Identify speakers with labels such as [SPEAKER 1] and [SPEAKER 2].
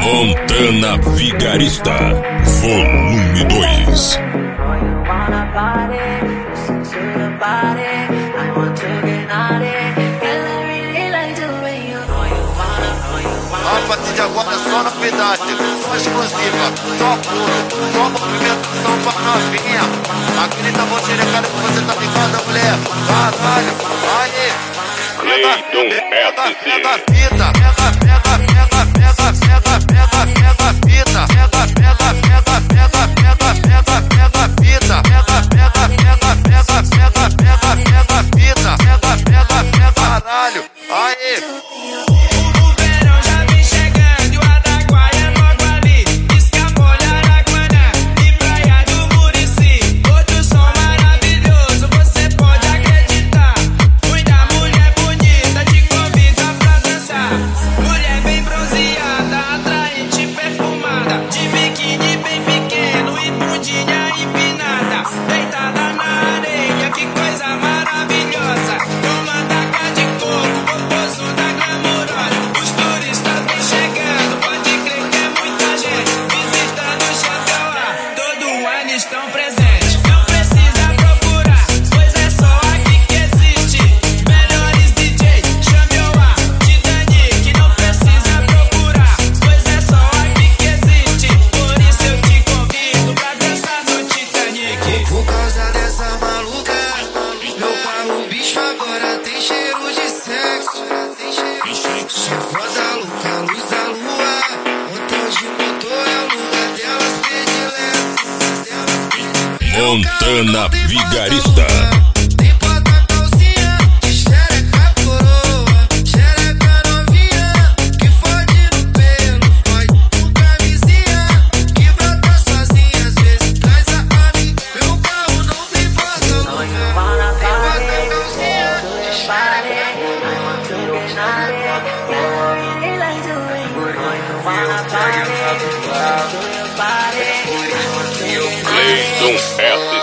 [SPEAKER 1] Montana Vigarista, volume 2.
[SPEAKER 2] A partir de agora é só novidade, só exclusiva, só puro, só movimentação pra novinha. Aquele tá bom xerecado que você tá ligado, mulher. Caralho, aí. Pega a fita, pega a fita, pega a fita, caralho, aí.
[SPEAKER 3] Estão presentes, não precisa procurar, pois é só aqui que existe. Melhores DJ, chame o ar, Titanic, não precisa procurar, pois é só aqui que existe. Por isso eu te convido pra dançar no Titanic.
[SPEAKER 4] Por causa dessa maluca, meu carro bicho agora tem cheiro de sexo. Só foda louca, luz da lua, motor de motor é o lugar delas predileto.
[SPEAKER 1] Montana Vigarista.
[SPEAKER 4] Tem bota calcinha, de xereca coroa, xereca novinha, que fode no pelo, fode com camisinha, que brota sozinha, às vezes traz a amiga. Meu carro não tem porta-luva, tem bota calcinha, de xereca
[SPEAKER 1] Cleiton S.